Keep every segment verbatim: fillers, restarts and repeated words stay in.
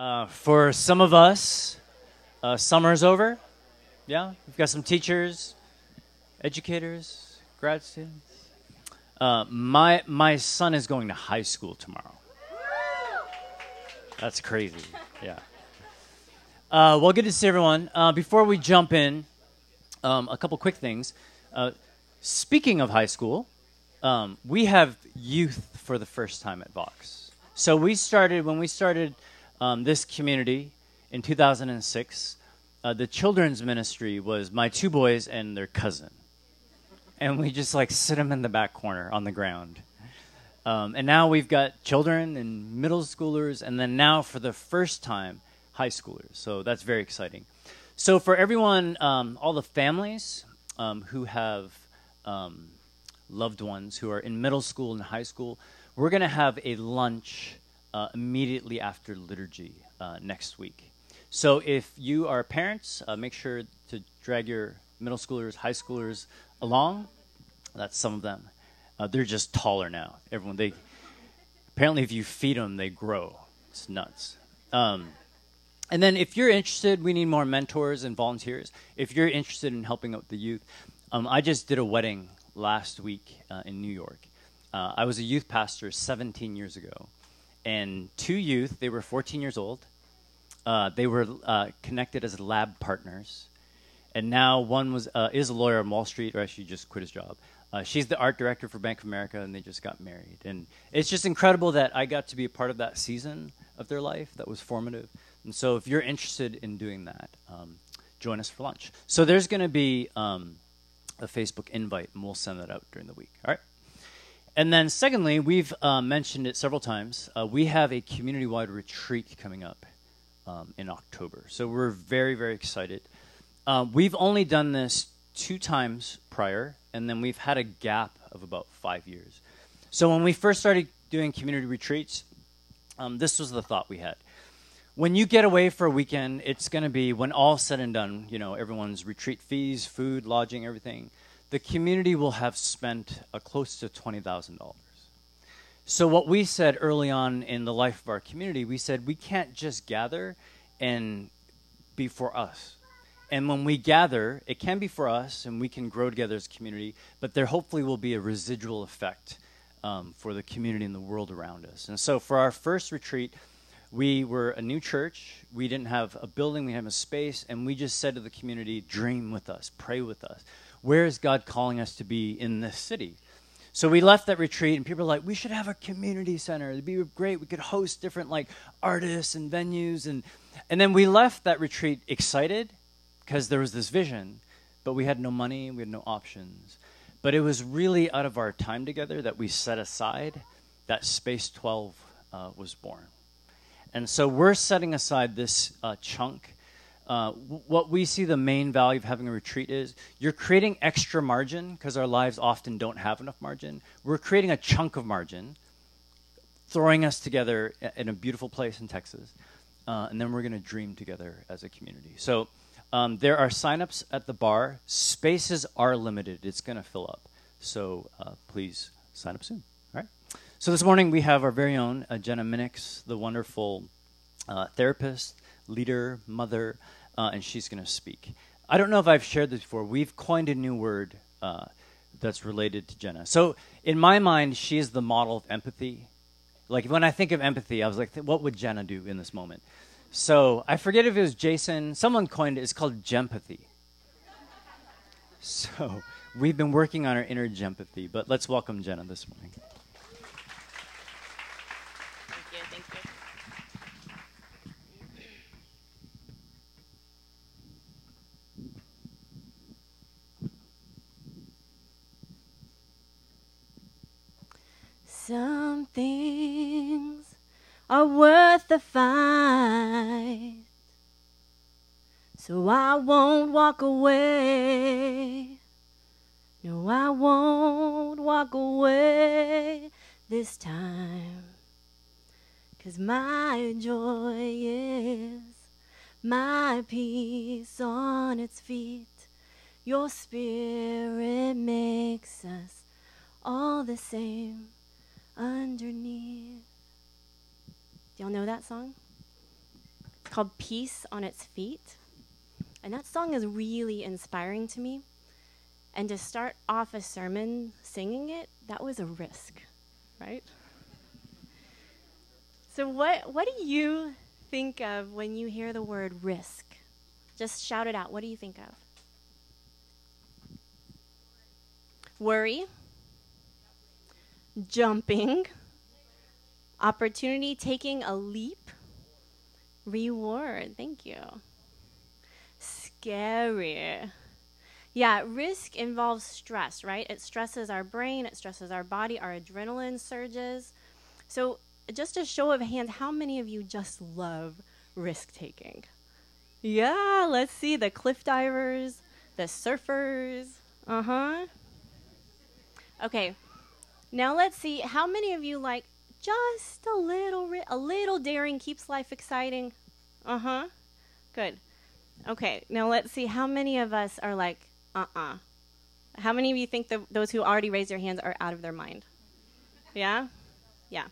Uh, for some of us, uh, summer's over. Yeah, we've got some teachers, educators, grad students. Uh, my my son is going to high school tomorrow. That's crazy. Yeah. Uh, well, good to see everyone. Uh, before we jump in, um, a couple quick things. Uh, speaking of high school, um, we have youth for the first time at Vox. So we started when we started um, this community in two thousand six. Uh, the children's ministry was my two boys and their cousin. And we just like sit them in the back corner on the ground. Um, and now we've got children and middle schoolers, and then now for the first time, high schoolers. So that's very exciting. So for everyone, um, all the families um, who have um, loved ones who are in middle school and high school, we're going to have a lunch uh, immediately after liturgy uh, next week. So if you are parents, uh, make sure to drag your middle schoolers, high schoolers along. That's some of them. Uh, they're just taller now. Everyone, they apparently if you feed them, they grow. It's nuts. Um, and then if you're interested, we need more mentors and volunteers. If you're interested in helping out the youth, um, I just did a wedding last week uh, in New York. Uh, I was a youth pastor seventeen years ago, and two youth, they were fourteen years old. Uh, they were uh, connected as lab partners, and now one was uh, is a lawyer on Wall Street, or actually just quit his job. Uh, she's the art director for Bank of America, and they just got married. And it's just incredible that I got to be a part of that season of their life that was formative. And so if you're interested in doing that, um, join us for lunch. So there's going to be um, a Facebook invite, and we'll send that out during the week. All right. And then secondly, we've uh, mentioned it several times. Uh, we have a community-wide retreat coming up um, in October. So we're very, very excited. Uh, we've only done this two times prior, and then we've had a gap of about five years. So when we first started doing community retreats, um, this was the thought we had. When you get away for a weekend, it's going to be, when all's said and done, you know, everyone's retreat fees, food, lodging, everything, the community will have spent uh, close to twenty thousand dollars. So what we said early on in the life of our community, we said we can't just gather and be for us. And when we gather, it can be for us, and we can grow together as a community, but there hopefully will be a residual effect um, for the community and the world around us. And so for our first retreat, we were a new church. We didn't have a building. We didn't have a space. And we just said to the community, dream with us, pray with us. Where is God calling us to be in this city? So we left that retreat, and people were like, we should have a community center. It'd be great. We could host different like artists and venues. And, and then we left that retreat excited, because there was this vision, but we had no money, we had no options. But it was really out of our time together that we set aside that Space twelve uh, was born. And so we're setting aside this uh, chunk. Uh, w- what we see the main value of having a retreat is you're creating extra margin, because our lives often don't have enough margin. We're creating a chunk of margin, throwing us together in a beautiful place in Texas, uh, and then we're going to dream together as a community. So Um, there are sign-ups at the bar. Spaces are limited. It's going to fill up. So uh, please sign up soon. All right. So this morning we have our very own uh, Jenna Minix, the wonderful uh, therapist, leader, mother, uh, and she's going to speak. I don't know if I've shared this before. We've coined a new word uh, that's related to Jenna. So in my mind, she is the model of empathy. Like when I think of empathy, I was like, what would Jenna do in this moment? So I forget if it was Jason. Someone coined it. It's called Gempathy. So we've been working on our inner Gempathy. But let's welcome Jenna this morning. Thank you. Thank you. Some things are worth the fight, so I won't walk away. No, I won't walk away this time, 'cause my joy is my peace on its feet. Your spirit makes us all the same underneath. Do y'all know that song? called Peace on Its Feet. And that song is really inspiring to me. And to start off a sermon singing it, that was a risk, right? So what, what do you think of when you hear the word risk? Just shout it out. What do you think of? Worry. Jumping. Opportunity, taking a leap. Reward. Thank you. Scary. Yeah, risk involves stress, right? It stresses our brain, it stresses our body, our adrenaline surges. So just a show of hands, how many of you just love risk-taking? Yeah, let's see, the cliff divers, the surfers, uh-huh. Okay, now let's see, how many of you like just a little, ri- a little daring keeps life exciting? Uh-huh, good. Okay, now let's see, how many of us are like, uh-uh? How many of you think the, those who already raised their hands are out of their mind? Yeah? Yeah.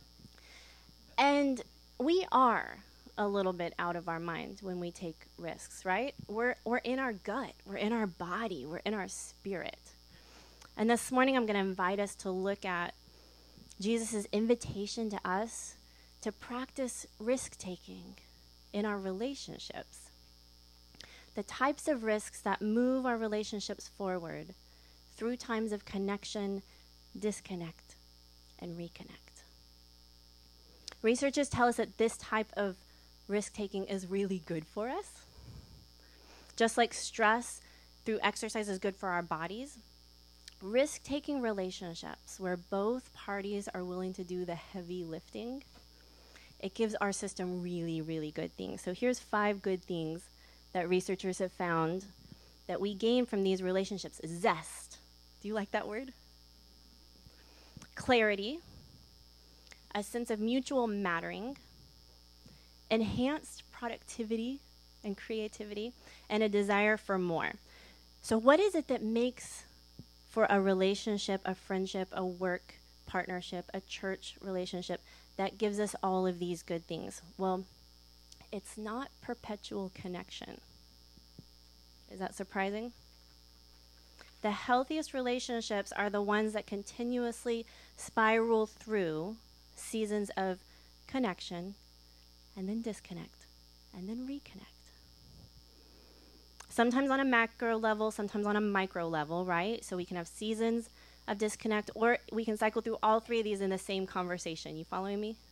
And we are a little bit out of our mind when we take risks, right? We're, we're in our gut, we're in our body, we're in our spirit. And this morning I'm going to invite us to look at Jesus' invitation to us to practice risk-taking in our relationships. The types of risks that move our relationships forward through times of connection, disconnect, and reconnect. Researchers tell us that this type of risk-taking is really good for us. Just like stress through exercise is good for our bodies, risk-taking relationships where both parties are willing to do the heavy lifting, it gives our system really, really good things. So here's five good things that researchers have found that we gain from these relationships. Zest. Do you like that word? Clarity, a sense of mutual mattering, enhanced productivity and creativity, and a desire for more. So what is it that makes for a relationship, a friendship, a work partnership, a church relationship that gives us all of these good things? Well, it's not perpetual connection. Is that surprising? The healthiest relationships are the ones that continuously spiral through seasons of connection and then disconnect and then reconnect. Sometimes on a macro level, sometimes on a micro level, right? So we can have seasons of disconnect, or we can cycle through all three of these in the same conversation. You following me?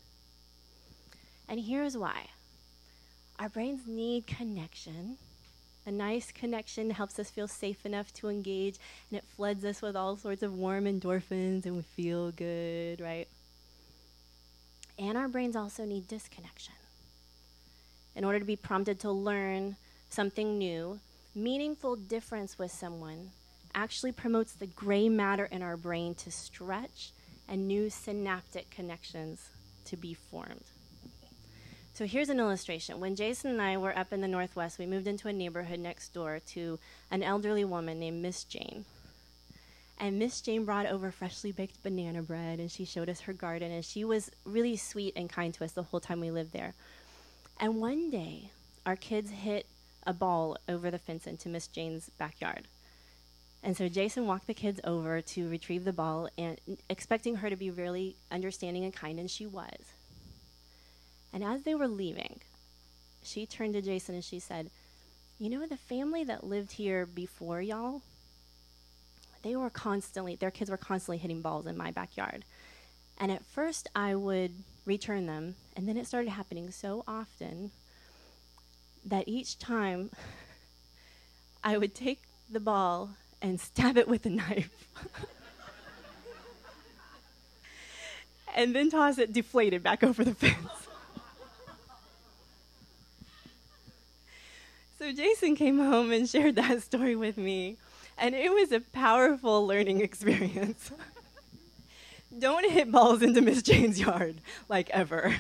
And here's why. Our brains need connection. A nice connection helps us feel safe enough to engage, and it floods us with all sorts of warm endorphins, and we feel good, right? And our brains also need disconnection. In order to be prompted to learn something new, meaningful difference with someone actually promotes the gray matter in our brain to stretch and new synaptic connections to be formed. So here's an illustration. When Jason and I were up in the Northwest, we moved into a neighborhood next door to an elderly woman named Miss Jane. And Miss Jane brought over freshly baked banana bread, and she showed us her garden, and she was really sweet and kind to us the whole time we lived there. And one day, our kids hit a ball over the fence into Miss Jane's backyard. And so Jason walked the kids over to retrieve the ball, and expecting her to be really understanding and kind, and she was. And as they were leaving, she turned to Jason and she said, "You know, the family that lived here before y'all, they were constantly, their kids were constantly hitting balls in my backyard. And at first I would return them, and then it started happening so often that each time I would take the ball and stab it with a knife and then toss it deflated back over the fence." So Jason came home and shared that story with me, and it was a powerful learning experience. Don't hit balls into Miss Jane's yard, like ever.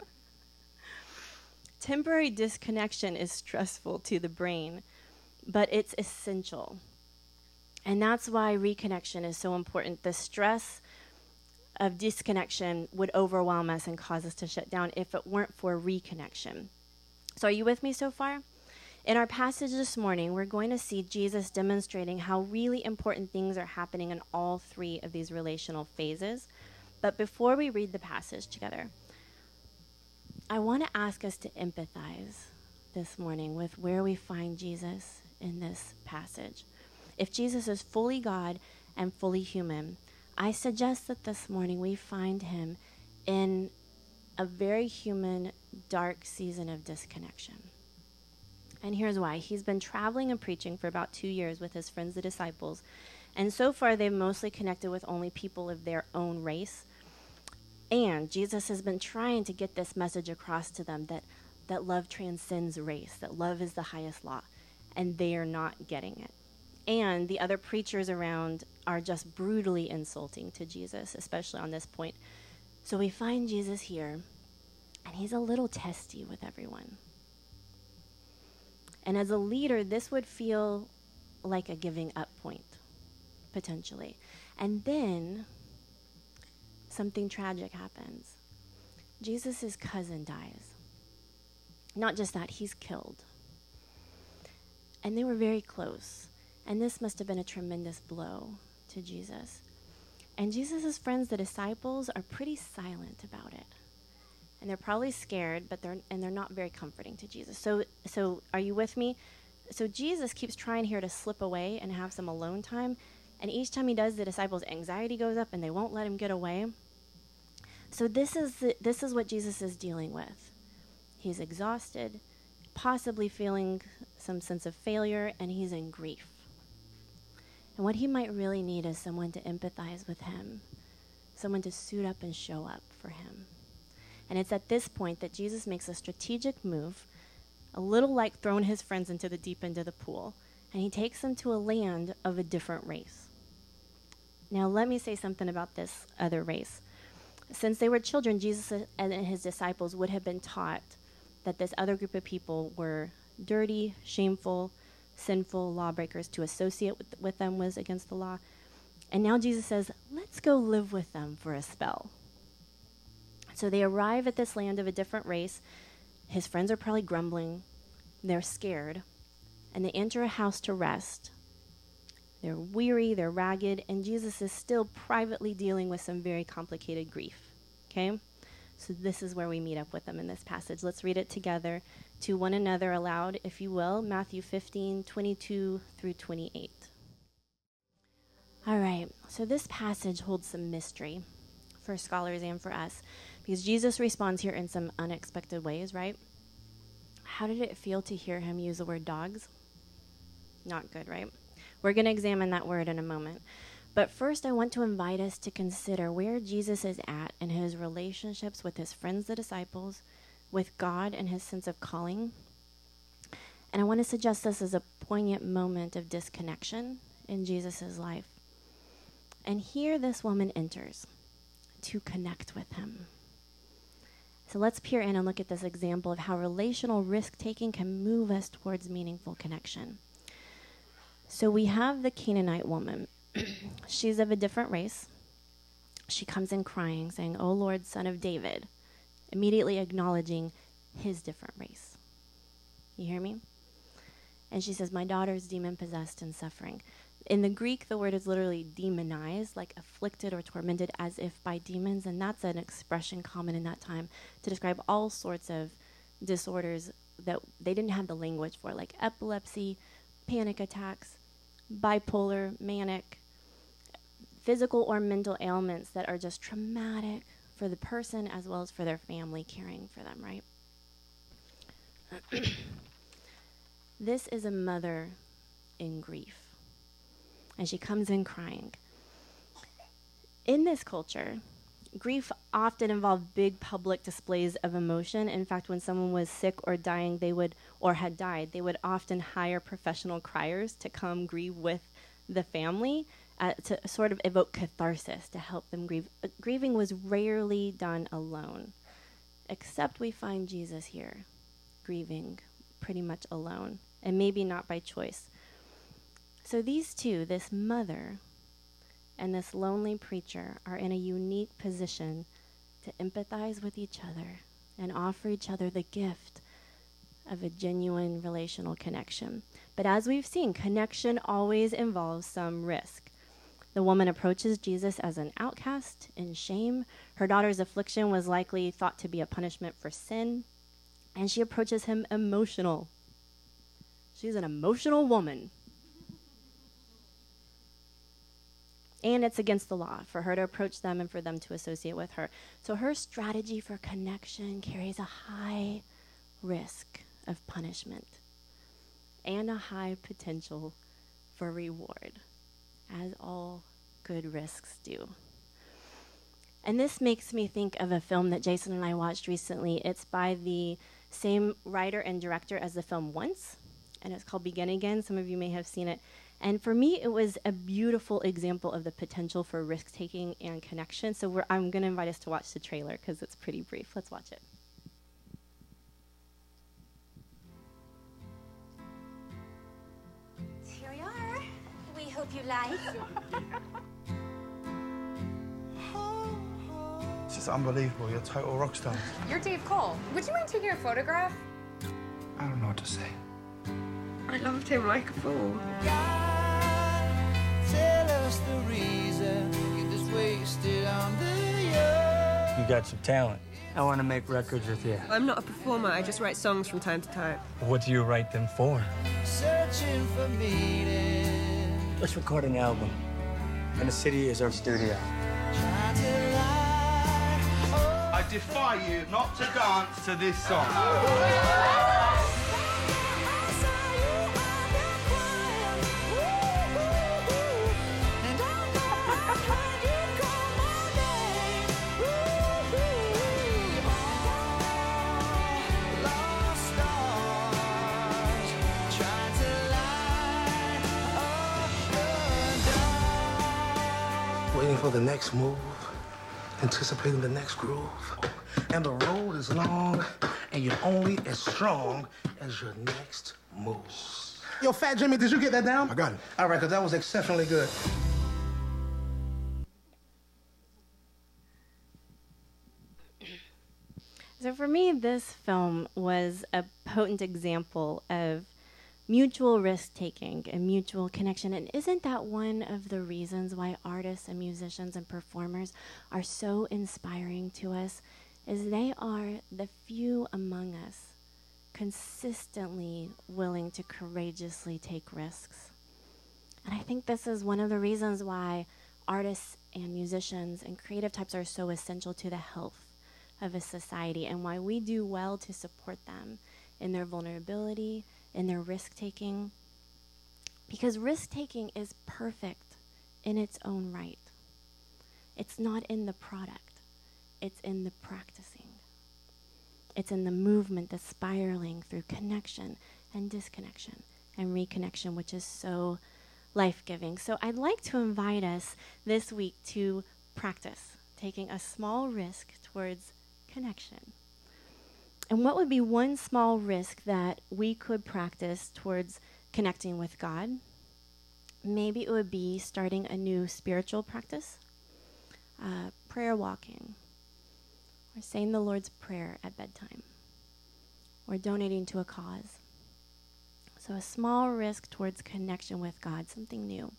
Temporary disconnection is stressful to the brain, but it's essential. And that's why reconnection is so important. The stress of disconnection would overwhelm us and cause us to shut down if it weren't for reconnection. So are you with me so far? In our passage this morning, we're going to see Jesus demonstrating how really important things are happening in all three of these relational phases. But before we read the passage together, I want to ask us to empathize this morning with where we find Jesus in this passage. If Jesus is fully God and fully human, I suggest that this morning we find him in a very human, dark season of disconnection. And here's why. He's been traveling and preaching for about two years with his friends, the disciples. And so far, they've mostly connected with only people of their own race. And Jesus has been trying to get this message across to them that, that love transcends race, that love is the highest law. And they are not getting it. And the other preachers around are just brutally insulting to Jesus, especially on this point. So we find Jesus here, and he's a little testy with everyone. And as a leader, this would feel like a giving up point, potentially. And then something tragic happens. Jesus' cousin dies. Not just that, he's killed. And they were very close. And this must have been a tremendous blow to Jesus. And Jesus' friends, the disciples, are pretty silent about it. And they're probably scared, but they're and they're not very comforting to Jesus. So so are you with me? So Jesus keeps trying here to slip away and have some alone time. And each time he does, the disciples' anxiety goes up and they won't let him get away. So this is the, this is what Jesus is dealing with. He's exhausted, possibly feeling some sense of failure, and he's in grief. And what he might really need is someone to empathize with him, someone to suit up and show up for him. And it's at this point that Jesus makes a strategic move, a little like throwing his friends into the deep end of the pool, and he takes them to a land of a different race. Now, let me say something about this other race. Since they were children, Jesus and his disciples would have been taught that this other group of people were dirty, shameful, sinful lawbreakers. To associate with, with them was against the law. And now Jesus says, let's go live with them for a spell. So they arrive at this land of a different race. His friends are probably grumbling. They're scared. And they enter a house to rest. They're weary, they're ragged, and Jesus is still privately dealing with some very complicated grief. Okay? So this is where we meet up with them in this passage. Let's read it together to one another aloud, if you will. Matthew fifteen, twenty-two through twenty-eight. All right, so this passage holds some mystery for scholars and for us, because Jesus responds here in some unexpected ways, right? How did it feel to hear him use the word dogs? Not good, right? We're going to examine that word in a moment. But first, I want to invite us to consider where Jesus is at in his relationships with his friends, the disciples, with God and his sense of calling. And I want to suggest this as a poignant moment of disconnection in Jesus' life. And here this woman enters to connect with him. So let's peer in and look at this example of how relational risk-taking can move us towards meaningful connection. So we have the Canaanite woman. She's of a different race. She comes in crying, saying, "O Lord, Son of David," immediately acknowledging his different race. You hear me? And she says, "My daughter is demon-possessed and suffering." In the Greek, the word is literally demonized, like afflicted or tormented as if by demons, and that's an expression common in that time to describe all sorts of disorders that they didn't have the language for, like epilepsy, panic attacks, bipolar, manic, physical or mental ailments that are just traumatic for the person as well as for their family caring for them, right? This is a mother in grief, and she comes in crying. In this culture, grief often involved big public displays of emotion. In fact, when someone was sick or dying, they would, or had died, they would often hire professional criers to come grieve with the family uh, to sort of evoke catharsis, to help them grieve. Uh, grieving was rarely done alone, except we find Jesus here, grieving pretty much alone, and maybe not by choice. So these two, this mother and this lonely preacher, are in a unique position to empathize with each other and offer each other the gift of a genuine relational connection. But as we've seen, connection always involves some risk. The woman approaches Jesus as an outcast in shame. Her daughter's affliction was likely thought to be a punishment for sin. And she approaches him emotional. She's an emotional woman. And it's against the law for her to approach them and for them to associate with her. So her strategy for connection carries a high risk of punishment and a high potential for reward, as all good risks do. And this makes me think of a film that Jason and I watched recently. It's by the same writer and director as the film Once, and it's called Begin Again. Some of you may have seen it. And for me, it was a beautiful example of the potential for risk-taking and connection. So we're, I'm going to invite us to watch the trailer because it's pretty brief. Let's watch it. Here we are. We hope you like. This is unbelievable. You're a total rock star. You're Dave Cole. Would you mind taking a photograph? I don't know what to say. I loved him like a fool. Tell us the reason you get this wasted on the young. You got some talent. I want to make records with you. I'm not a performer. I just write songs from time to time. What do you write them for? Searching for meaning. Let's record an album. And the city is our studio. Trying to lie. Oh, I defy you not to dance to this song. Waiting for the next move, anticipating the next groove. And the road is long, and you're only as strong as your next move. Yo, Fat Jimmy, did you get that down? I got it. All right, because that was exceptionally good. So for me, this film was a potent example of mutual risk-taking and mutual connection. And isn't that one of the reasons why artists and musicians and performers are so inspiring to us, is they are the few among us consistently willing to courageously take risks. And I think this is one of the reasons why artists and musicians and creative types are so essential to the health of a society, and why we do well to support them in their vulnerability, in their risk-taking, because risk-taking is perfect in its own right. It's not in the product, it's in the practicing. It's in the movement, the spiraling through connection and disconnection and reconnection, which is so life-giving. So I'd like to invite us this week to practice taking a small risk towards connection. And what would be one small risk that we could practice towards connecting with God? Maybe it would be starting a new spiritual practice, uh, prayer walking, or saying the Lord's Prayer at bedtime, or donating to a cause. So a small risk towards connection with God, something new.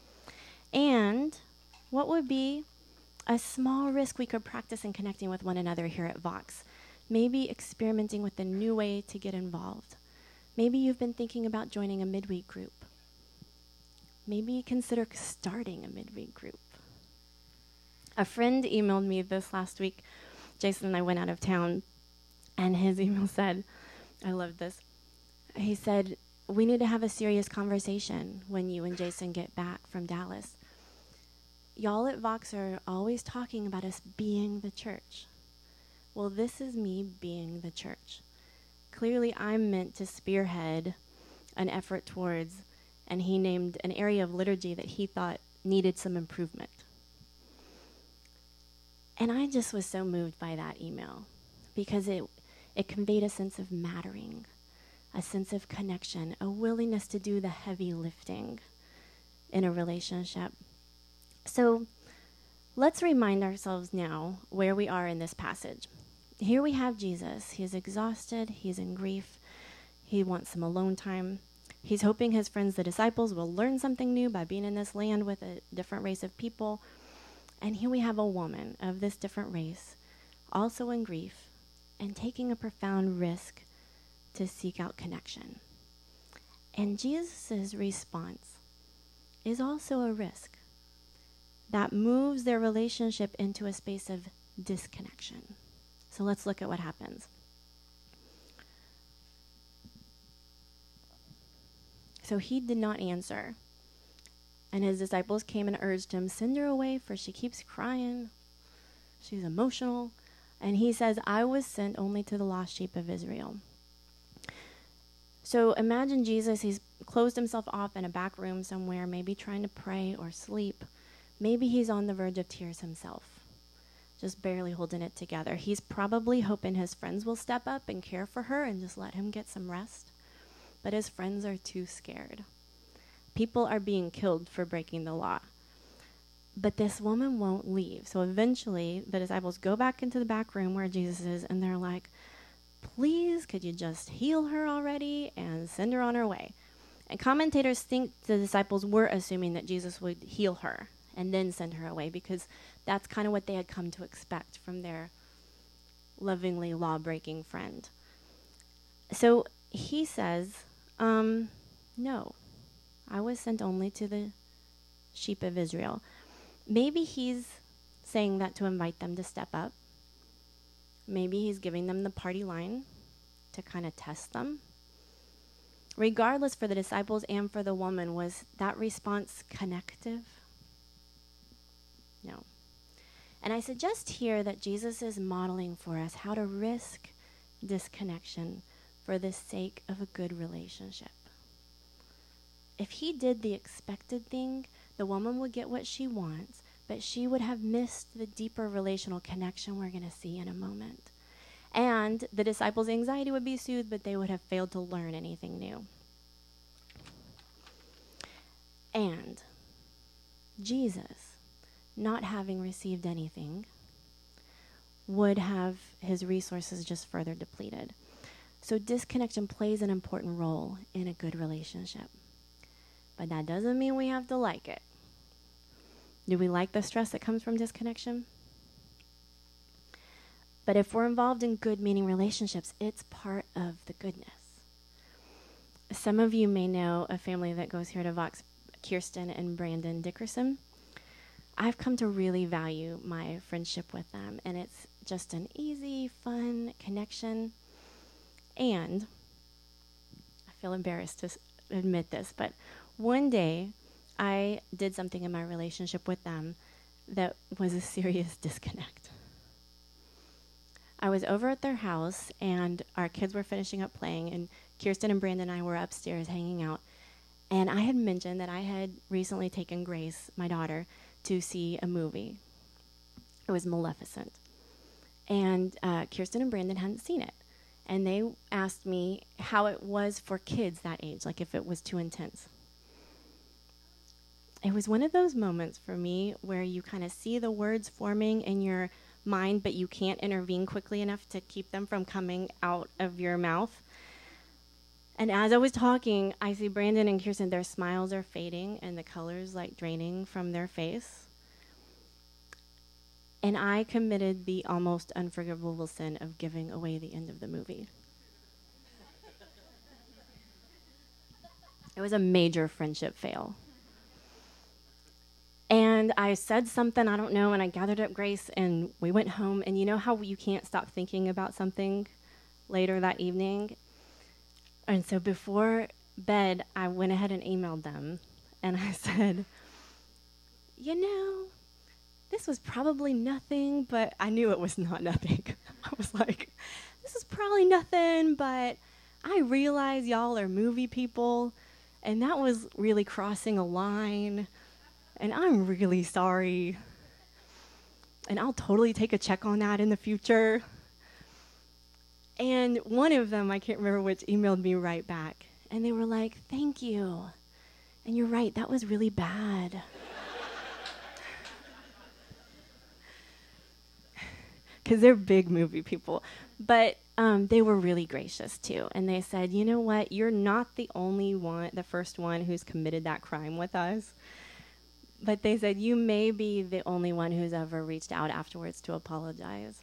And what would be a small risk we could practice in connecting with one another here at Vox? Maybe experimenting with a new way to get involved. Maybe you've been thinking about joining a midweek group. Maybe consider starting a midweek group. A friend emailed me this last week. Jason and I went out of town, and his email said, I love this. He said, we need to have a serious conversation when you and Jason get back from Dallas. Y'all at Vox are always talking about us being the church. Well, this is me being the church. Clearly, I'm meant to spearhead an effort towards, and he named an area of liturgy that he thought needed some improvement. And I just was so moved by that email because it, it conveyed a sense of mattering, a sense of connection, a willingness to do the heavy lifting in a relationship. So let's remind ourselves now where we are in this passage. Here we have Jesus. He is exhausted. He's in grief. He wants some alone time. He's hoping his friends, the disciples, will learn something new by being in this land with a different race of people. And here we have a woman of this different race, also in grief, and taking a profound risk to seek out connection. And Jesus' response is also a risk that moves their relationship into a space of disconnection. So let's look at what happens. So he did not answer. And his disciples came and urged him, send her away, for she keeps crying. She's emotional. And he says, I was sent only to the lost sheep of Israel. So imagine Jesus, he's closed himself off in a back room somewhere, maybe trying to pray or sleep. Maybe he's on the verge of tears himself, just barely holding it together. He's probably hoping his friends will step up and care for her and just let him get some rest. But his friends are too scared. People are being killed for breaking the law. But this woman won't leave. So eventually, the disciples go back into the back room where Jesus is, and they're like, please, could you just heal her already and send her on her way? And commentators think the disciples were assuming that Jesus would heal her and then send her away, because that's kind of what they had come to expect from their lovingly law-breaking friend. So he says, um, no, I was sent only to the sheep of Israel. Maybe he's saying that to invite them to step up. Maybe he's giving them the party line to kind of test them. Regardless, for the disciples and for the woman, was that response connective? No. And I suggest here that Jesus is modeling for us how to risk disconnection for the sake of a good relationship. If he did the expected thing, the woman would get what she wants, but she would have missed the deeper relational connection we're going to see in a moment. And the disciples' anxiety would be soothed, but they would have failed to learn anything new. And Jesus, not having received anything, would have his resources just further depleted. So disconnection plays an important role in a good relationship. But that doesn't mean we have to like it. Do we like the stress that comes from disconnection? But if we're involved in good, meaning relationships, it's part of the goodness. Some of you may know a family that goes here to Vox, Kirsten and Brandon Dickerson. I've come to really value my friendship with them, and it's just an easy, fun connection. And I feel embarrassed to s- admit this, but one day I did something in my relationship with them that was a serious disconnect. I was over at their house, and our kids were finishing up playing, and Kirsten and Brandon and I were upstairs hanging out. And I had mentioned that I had recently taken Grace, my daughter, to see a movie. It was Maleficent. And uh, Kirsten and Brandon hadn't seen it. And they asked me how it was for kids that age, like if it was too intense. It was one of those moments for me where you kind of see the words forming in your mind, but you can't intervene quickly enough to keep them from coming out of your mouth. And as I was talking, I see Brandon and Kirsten, their smiles are fading and the colors like draining from their face. And I committed the almost unforgivable sin of giving away the end of the movie. It was a major friendship fail. And I said something, I don't know, and I gathered up Grace, and we went home. And you know how you can't stop thinking about something later that evening? And so before bed, I went ahead and emailed them, and I said, you know, this was probably nothing, but I knew it was not nothing. I was like, this is probably nothing, but I realize y'all are movie people, and that was really crossing a line, and I'm really sorry. And I'll totally take a check on that in the future. And one of them, I can't remember which, emailed me right back. And they were like, thank you. And you're right, that was really bad. Because they're big movie people. But um, they were really gracious too. And they said, you know what? You're not the only one, the first one who's committed that crime with us. But they said, you may be the only one who's ever reached out afterwards to apologize.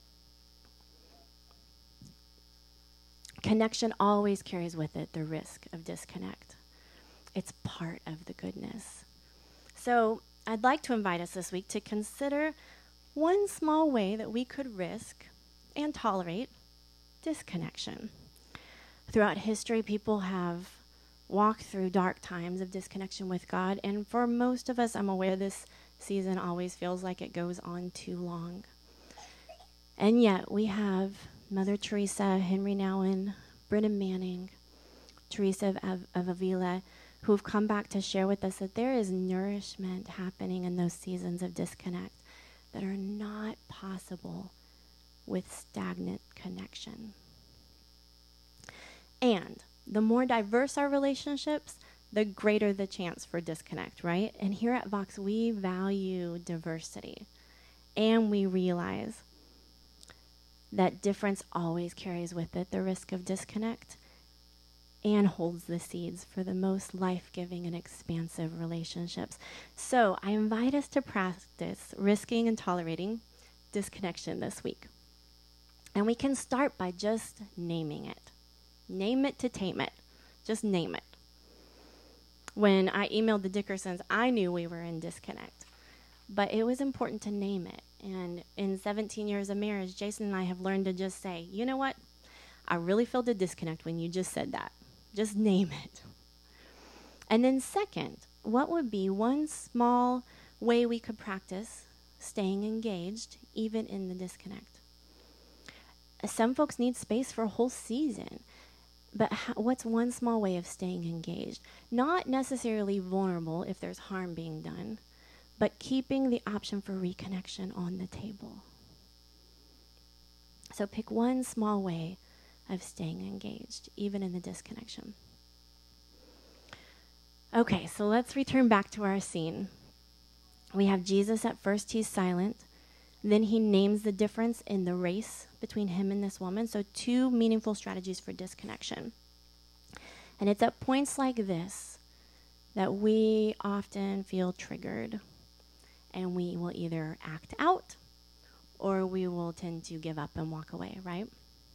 Connection always carries with it the risk of disconnect. It's part of the goodness. So I'd like to invite us this week to consider one small way that we could risk and tolerate disconnection. Throughout history, people have walked through dark times of disconnection with God, and for most of us, I'm aware this season always feels like it goes on too long. And yet, we have Mother Teresa, Henry Nouwen, Brennan Manning, Teresa of, of, of Avila, who have come back to share with us that there is nourishment happening in those seasons of disconnect that are not possible with stagnant connection. And the more diverse our relationships, the greater the chance for disconnect, right? And here at Vox, we value diversity. And we realize that difference always carries with it the risk of disconnect and holds the seeds for the most life-giving and expansive relationships. So I invite us to practice risking and tolerating disconnection this week. And we can start by just naming it. Name it to tame it. Just name it. When I emailed the Dickersons, I knew we were in disconnect. But it was important to name it. And in seventeen years of marriage, Jason and I have learned to just say, you know what? I really felt a disconnect when you just said that. Just name it. And then second, what would be one small way we could practice staying engaged even in the disconnect? Some folks need space for a whole season. But how, what's one small way of staying engaged? Not necessarily vulnerable if there's harm being done, but keeping the option for reconnection on the table. So pick one small way of staying engaged, even in the disconnection. Okay, so let's return back to our scene. We have Jesus. At first, he's silent. Then he names the difference in the race between him and this woman. So two meaningful strategies for disconnection. And it's at points like this that we often feel triggered. And we will either act out or we will tend to give up and walk away, right?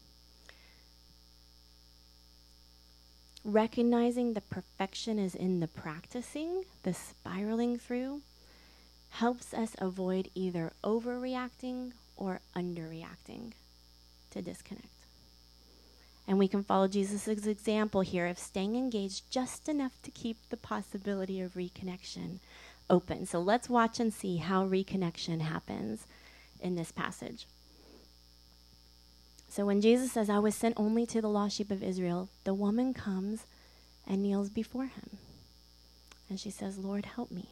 Recognizing the perfection is in the practicing, the spiraling through, helps us avoid either overreacting or underreacting to disconnect. And we can follow Jesus' example here of staying engaged just enough to keep the possibility of reconnection open. So let's watch and see how reconnection happens in this passage. So when Jesus says, I was sent only to the lost sheep of Israel, the woman comes and kneels before him. And she says, Lord, help me.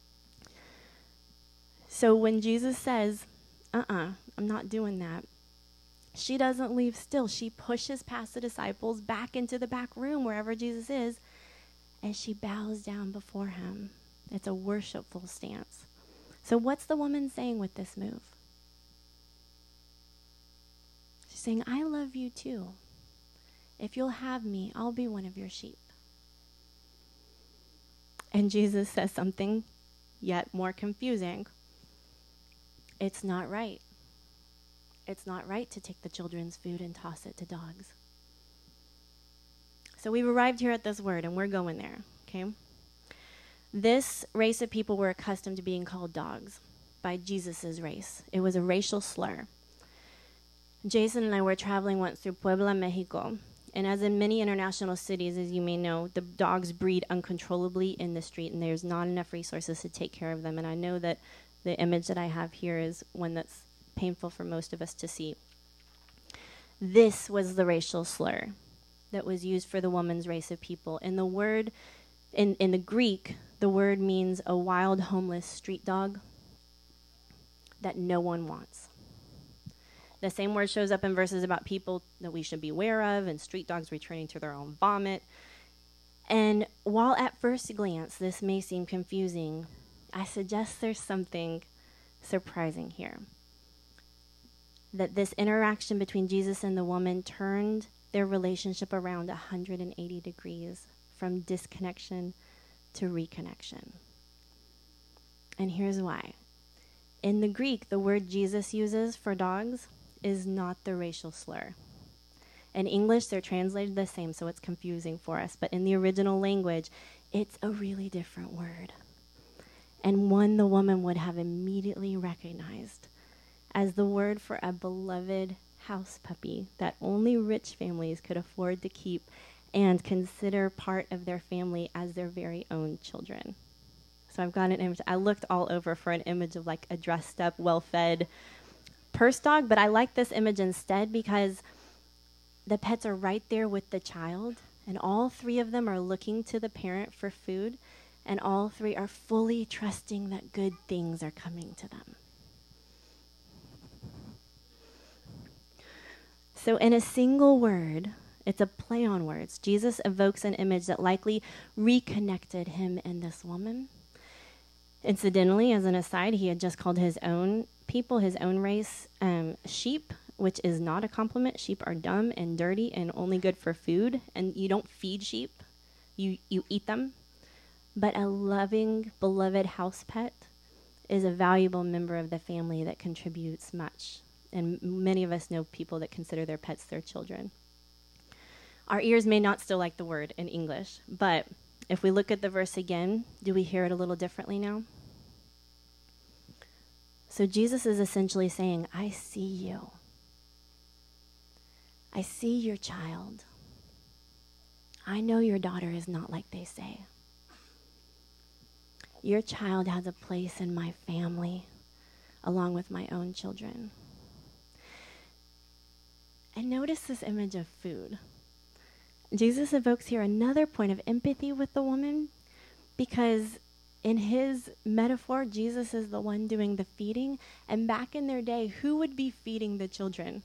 So when Jesus says, uh-uh, I'm not doing that, she doesn't leave still. She pushes past the disciples back into the back room, wherever Jesus is, and she bows down before him. It's a worshipful stance. So what's the woman saying with this move? She's saying, I love you too. If you'll have me, I'll be one of your sheep. And Jesus says something yet more confusing. It's not right. It's not right to take the children's food and toss it to dogs. So we've arrived here at this word, and we're going there, okay? This race of people were accustomed to being called dogs by Jesus' race. It was a racial slur. Jason and I were traveling once through Puebla, Mexico, and as in many international cities, as you may know, the dogs breed uncontrollably in the street, and there's not enough resources to take care of them. And I know that the image that I have here is one that's painful for most of us to see. This was the racial slur that was used for the woman's race of people. And the word, in, in the Greek, the word means a wild, homeless street dog that no one wants. The same word shows up in verses about people that we should be aware of and street dogs returning to their own vomit. And while at first glance this may seem confusing, I suggest there's something surprising here. that this interaction between Jesus and the woman turned their relationship around one hundred eighty degrees from disconnection to reconnection. And here's why. In the Greek, the word Jesus uses for dogs is not the racial slur. In English, they're translated the same, so it's confusing for us. But in the original language, it's a really different word. And one the woman would have immediately recognized as the word for a beloved house puppy that only rich families could afford to keep and consider part of their family as their very own children. So I've got an image. I looked all over for an image of like a dressed up, well-fed purse dog, but I like this image instead because the pets are right there with the child, and all three of them are looking to the parent for food, and all three are fully trusting that good things are coming to them. So in a single word, it's a play on words, Jesus evokes an image that likely reconnected him and this woman. Incidentally, as an aside, he had just called his own people, his own race, um, sheep, which is not a compliment. Sheep are dumb and dirty and only good for food, and you don't feed sheep, you, you eat them. But a loving, beloved house pet is a valuable member of the family that contributes much. And many of us know people that consider their pets their children. Our ears may not still like the word in English, but if we look at the verse again, do we hear it a little differently now? So Jesus is essentially saying, I see you. I see your child. I know your daughter is not like they say. Your child has a place in my family, along with my own children. And notice this image of food. Jesus evokes here another point of empathy with the woman, because in his metaphor, Jesus is the one doing the feeding. And back in their day, who would be feeding the children?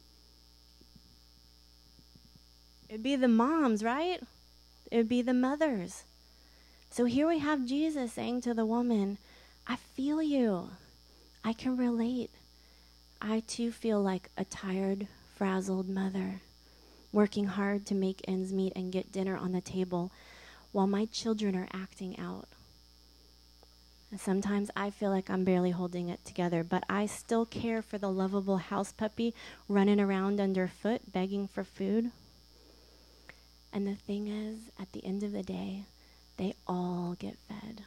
It'd be the moms, right? It'd be the mothers. So here we have Jesus saying to the woman, I feel you. I can relate. I too feel like a tired, frazzled mother, working hard to make ends meet and get dinner on the table while my children are acting out. And sometimes I feel like I'm barely holding it together, but I still care for the lovable house puppy running around underfoot, begging for food. And the thing is, at the end of the day, they all get fed.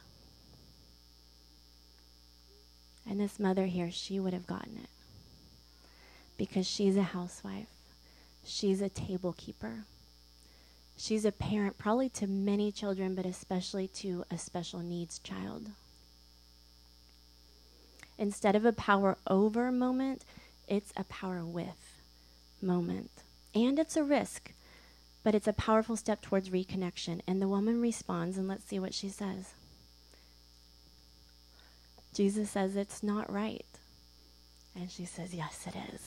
And this mother here, she would have gotten it, because she's a housewife. She's a table keeper. She's a parent, probably to many children, but especially to a special needs child. Instead of a power over moment, it's a power with moment. And it's a risk, but it's a powerful step towards reconnection. And the woman responds, and let's see what she says. Jesus says, it's not right. And she says, yes, it is.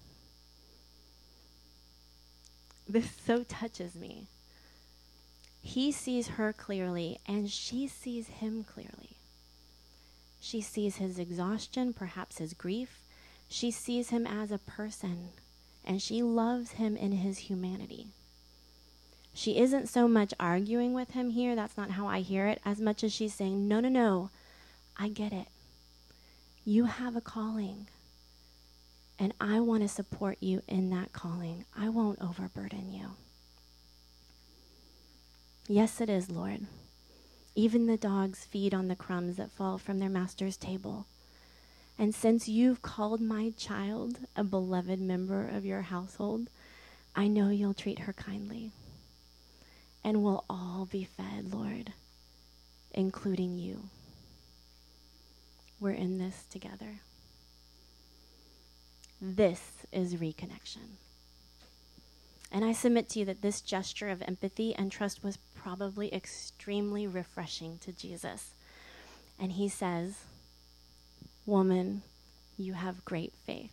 This so touches me. He sees her clearly, and she sees him clearly. She sees his exhaustion, perhaps his grief. She sees him as a person, and she loves him in his humanity. She isn't so much arguing with him here, that's not how I hear it, as much as she's saying, no, no, no, I get it. You have a calling, and I want to support you in that calling. I won't overburden you. Yes, it is, Lord. Even the dogs feed on the crumbs that fall from their master's table. And since you've called my child a beloved member of your household, I know you'll treat her kindly. And we'll all be fed, Lord, including you. We're in this together. This is reconnection. And I submit to you that this gesture of empathy and trust was probably extremely refreshing to Jesus. And he says, woman, you have great faith.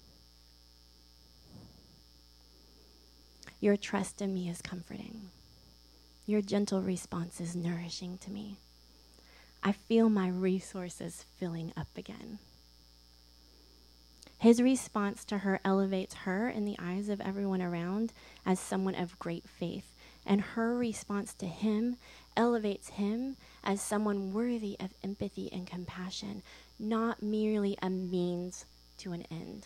Your trust in me is comforting. Your gentle response is nourishing to me. I feel my resources filling up again. His response to her elevates her in the eyes of everyone around as someone of great faith. And her response to him elevates him as someone worthy of empathy and compassion, not merely a means to an end.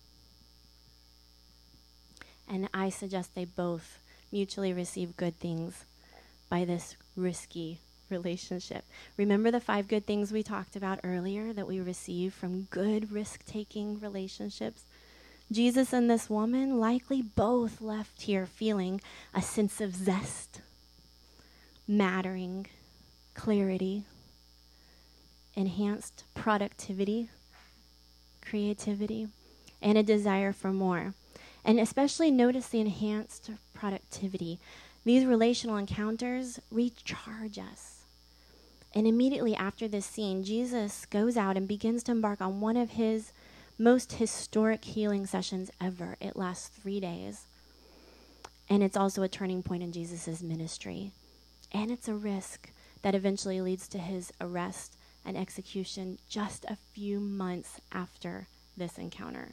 And I suggest they both mutually receive good things by this risky relationship. Remember the five good things we talked about earlier that we receive from good risk-taking relationships? Jesus and this woman likely both left here feeling a sense of zest, mattering, clarity, enhanced productivity, creativity, and a desire for more. And especially notice the enhanced productivity. These relational encounters recharge us. And immediately after this scene, Jesus goes out and begins to embark on one of his most historic healing sessions ever. It lasts three days. And it's also a turning point in Jesus' ministry. And it's a risk that eventually leads to his arrest and execution just a few months after this encounter.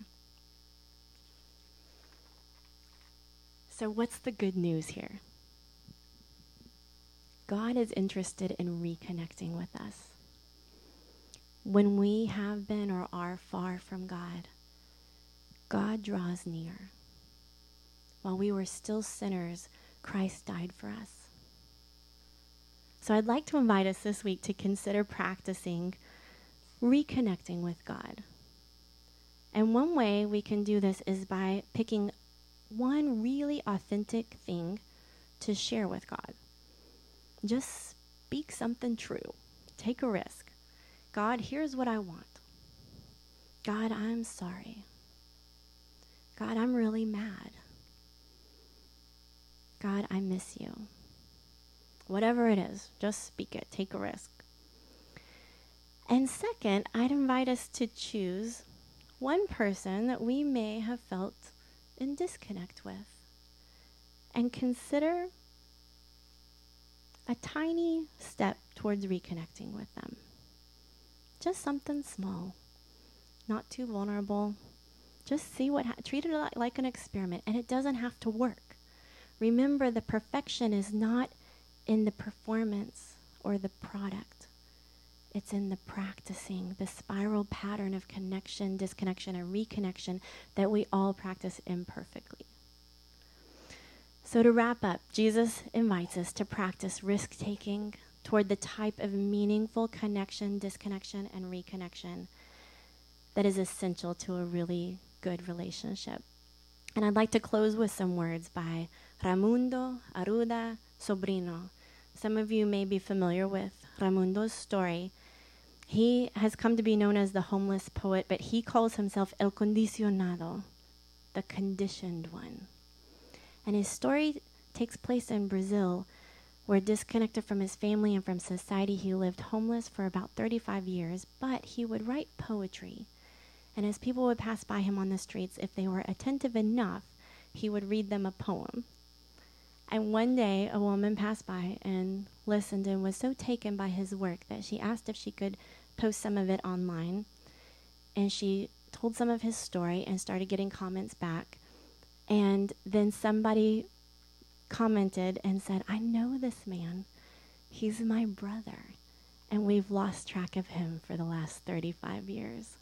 So what's the good news here? God is interested in reconnecting with us. When we have been or are far from God, God draws near. While we were still sinners, Christ died for us. So I'd like to invite us this week to consider practicing reconnecting with God. And one way we can do this is by picking one really authentic thing to share with God. Just speak something true. Take a risk. God, here's what I want. God, I'm sorry. God, I'm really mad. God, I miss you. Whatever it is, just speak it. Take a risk. And second, I'd invite us to choose one person that we may have felt in disconnect with and consider a tiny step towards reconnecting with them. Just something small, not too vulnerable. Just see what, ha- treat it like, like an experiment, and it doesn't have to work. Remember, the perfection is not in the performance or the product. It's in the practicing, the spiral pattern of connection, disconnection, and reconnection that we all practice imperfectly. So to wrap up, Jesus invites us to practice risk-taking toward the type of meaningful connection, disconnection, and reconnection that is essential to a really good relationship. And I'd like to close with some words by Raimundo Arruda Sobrino. Some of you may be familiar with Raimundo's story. He has come to be known as the homeless poet, but he calls himself El Condicionado, the conditioned one. And his story takes place in Brazil, where disconnected from his family and from society, he lived homeless for about thirty-five years, but he would write poetry. And as people would pass by him on the streets, if they were attentive enough, he would read them a poem. And one day, a woman passed by and listened and was so taken by his work that she asked if she could post some of it online. And she told some of his story and started getting comments back. And then somebody commented and said, I know this man. He's my brother. And we've lost track of him for the last thirty-five years.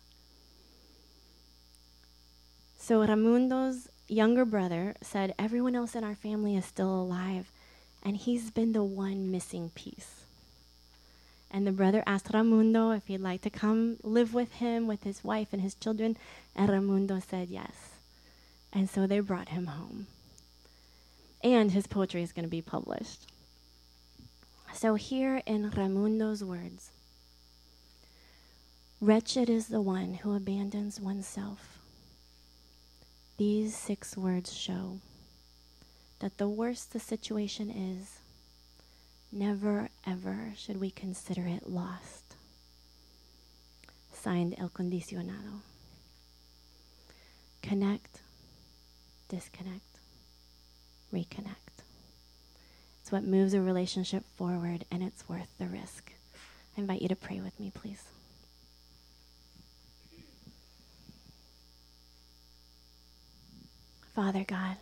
So Raimundo's younger brother said, everyone else in our family is still alive, and he's been the one missing piece. And the brother asked Raimundo if he'd like to come live with him, with his wife and his children, and Raimundo said yes. And so they brought him home. And his poetry is going to be published. So here in Raimundo's words, wretched is the one who abandons oneself. These six words show that the worse the situation is, never ever should we consider it lost. Signed, El Condicionado. Connect, disconnect, reconnect. It's what moves a relationship forward, and it's worth the risk. I invite you to pray with me, please. Father God,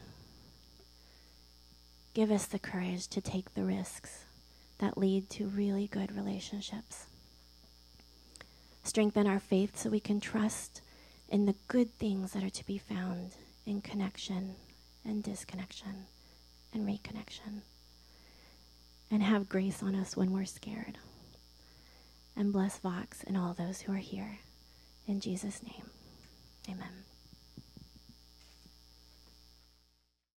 give us the courage to take the risks that lead to really good relationships. Strengthen our faith so we can trust in the good things that are to be found in connection and disconnection and reconnection. And have grace on us when we're scared. And bless Vox and all those who are here. In Jesus' name, amen.